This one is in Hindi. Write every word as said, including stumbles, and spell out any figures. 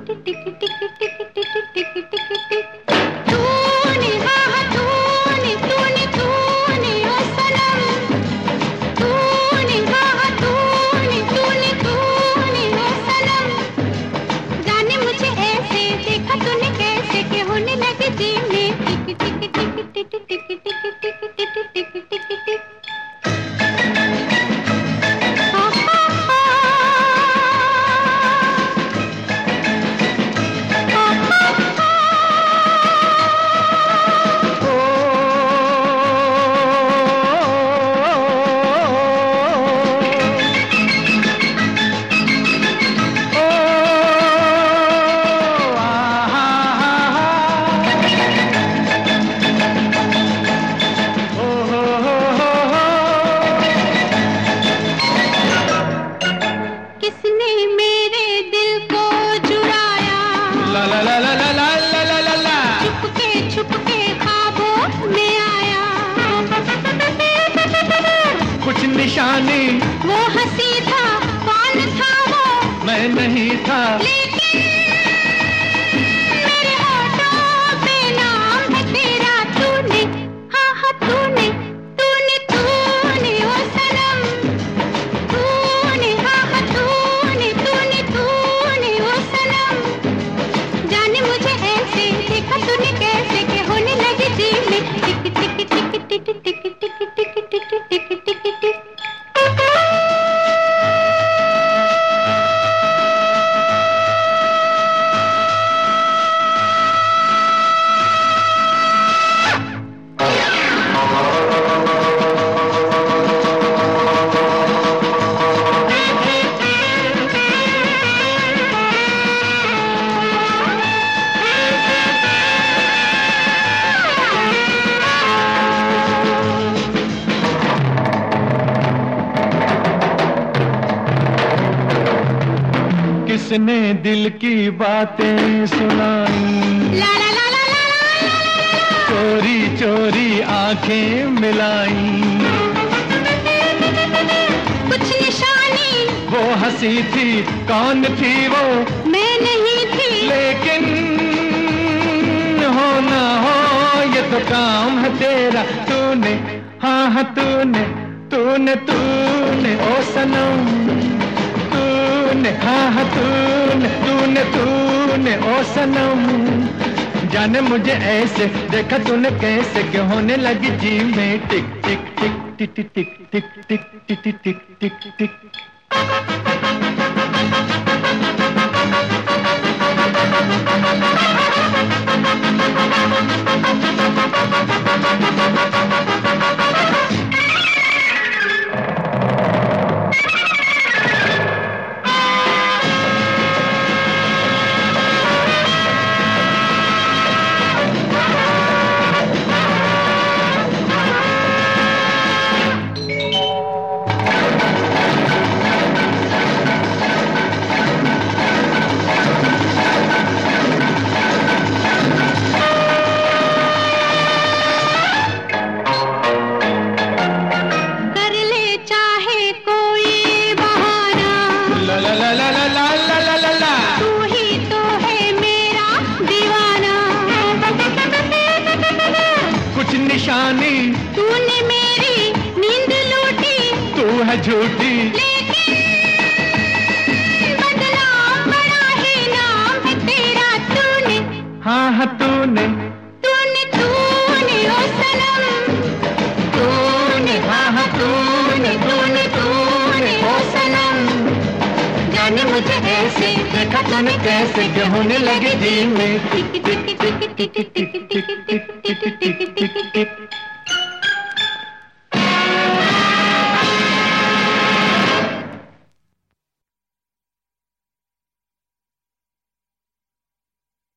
निशानी वो हंसी था, कौन था वो? मैं नहीं था, लेकिन मेरे होठों पे नाम है तेरा। तूने, हाँ हाँ तूने, तूने तूने ओ सनम, तूने हाँ हाँ तूने, तूने तूने ओ सनम। जाने मुझे ऐसे देखा तूने कैसे के होने लगी जी में टिक टिक टिक टिक टिक टिक टिक टिक टिक टिक टिक टिक। किसने दिल की बातें सुनाई, ला ला ला ला ला ला, चोरी चोरी आंखें मिलाई। कुछ निशानी वो हंसी थी, कौन थी वो? मैं नहीं थी, लेकिन हो ना हो ये तो काम है तेरा। तूने हाँ हाँ तूने, तूने तूने ओ सनम, तूने हाँ हाँ तूने, तूने तूने ओ सनम। जाने मुझे ऐसे देखा तूने कैसे कि होने लगी जी में टिक टिक टिक टिक टिक टिक टिक टिक टिक टिक टिक टिक। निशानी तूने मेरी नींद लूटी, तू है झूठी, लेकिन बदनाम बड़ा ही नाम है तेरा। तूने हाँ हाँ तूने, तूने तूने ओ सनम, तूने हाँ हाँ तूने, तूने तूने ओ सनम। जाने मुझे ऐसे देखा तूने कैसे कि होने लगे दिल में टिक टिक टिक टिक टिक टिक टिक टिक टिक टिक टिक टिक।